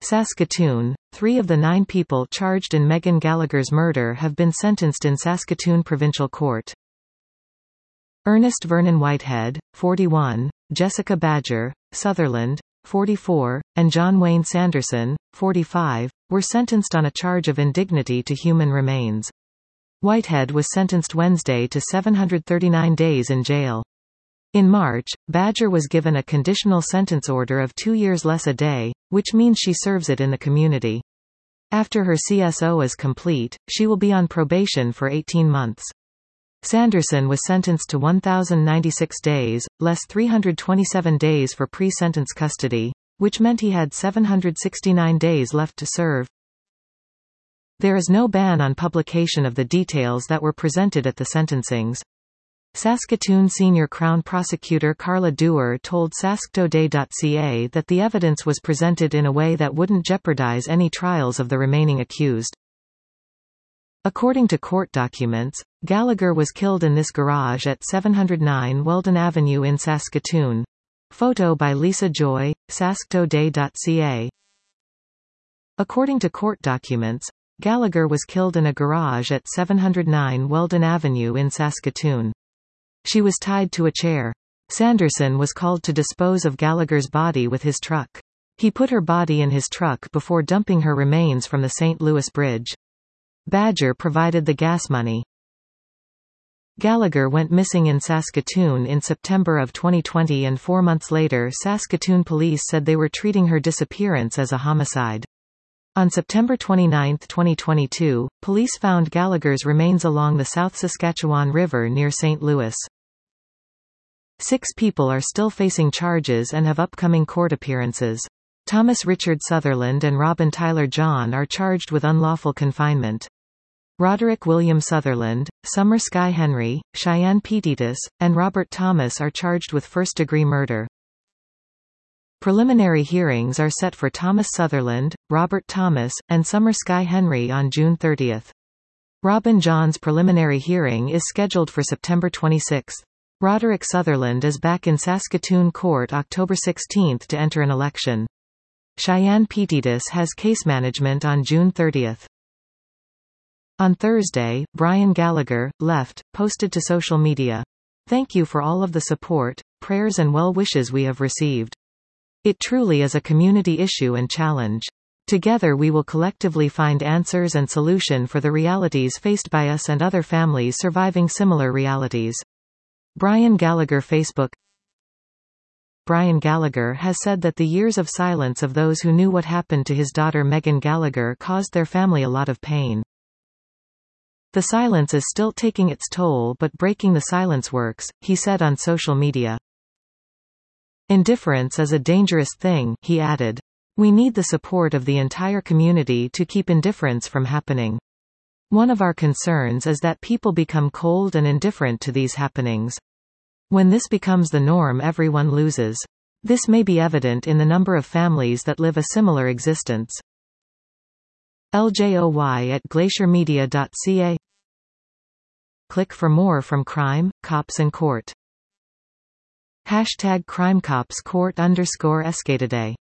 Saskatoon. 3 of the 9 people charged in Megan Gallagher's murder have been sentenced in Saskatoon Provincial Court. Ernest Vernon Whitehead, 41, Jessica Badger, Sutherland, 44, and John Wayne Sanderson, 45, were sentenced on a charge of indignity to human remains. Whitehead was sentenced Wednesday to 739 days in jail. In March, Badger was given a conditional sentence order of 2 years less a day, which means she serves it in the community. After her CSO is complete, she will be on probation for 18 months. Sanderson was sentenced to 1,096 days, less 327 days for pre-sentence custody, which meant he had 769 days left to serve. There is no ban on publication of the details that were presented at the sentencings. Saskatoon Senior Crown Prosecutor Carla Dewar told sasktoday.ca that the evidence was presented in a way that wouldn't jeopardize any trials of the remaining accused. According to court documents, Gallagher was killed in this garage at 709 Weldon Avenue in Saskatoon. Photo by Lisa Joy, sasktoday.ca. According to court documents, Gallagher was killed in a garage at 709 Weldon Avenue in Saskatoon. She was tied to a chair. Sanderson was called to dispose of Gallagher's body with his truck. He put her body in his truck before dumping her remains from the St. Louis Bridge. Badger provided the gas money. Gallagher went missing in Saskatoon in September of 2020, and 4 months later Saskatoon police said they were treating her disappearance as a homicide. On September 29, 2022, police found Gallagher's remains along the South Saskatchewan River near St. Louis. 6 people are still facing charges and have upcoming court appearances. Thomas Richard Sutherland and Robin Tyler John are charged with unlawful confinement. Roderick William Sutherland, Summer Sky Henry, Cheyenne Petitus, and Robert Thomas are charged with first-degree murder. Preliminary hearings are set for Thomas Sutherland, Robert Thomas, and Summer Sky Henry on June 30. Robin John's preliminary hearing is scheduled for September 26. Roderick Sutherland is back in Saskatoon court October 16 to enter an election. Cheyenne Petitus has case management on June 30. On Thursday, Brian Gallagher, left, posted to social media, "Thank you for all of the support, prayers and well wishes we have received. It truly is a community issue and challenge. Together we will collectively find answers and solution for the realities faced by us and other families surviving similar realities." Brian Gallagher Facebook. Brian Gallagher has said that the years of silence of those who knew what happened to his daughter Megan Gallagher caused their family a lot of pain. "The silence is still taking its toll, but breaking the silence works," he said on social media. "Indifference is a dangerous thing," he added. "We need the support of the entire community to keep indifference from happening. One of our concerns is that people become cold and indifferent to these happenings. When this becomes the norm, everyone loses. This may be evident in the number of families that live a similar existence." LJOY@glaciermedia.ca. Click for more from Crime, Cops and Court. #CrimeCopsCourt_SK Today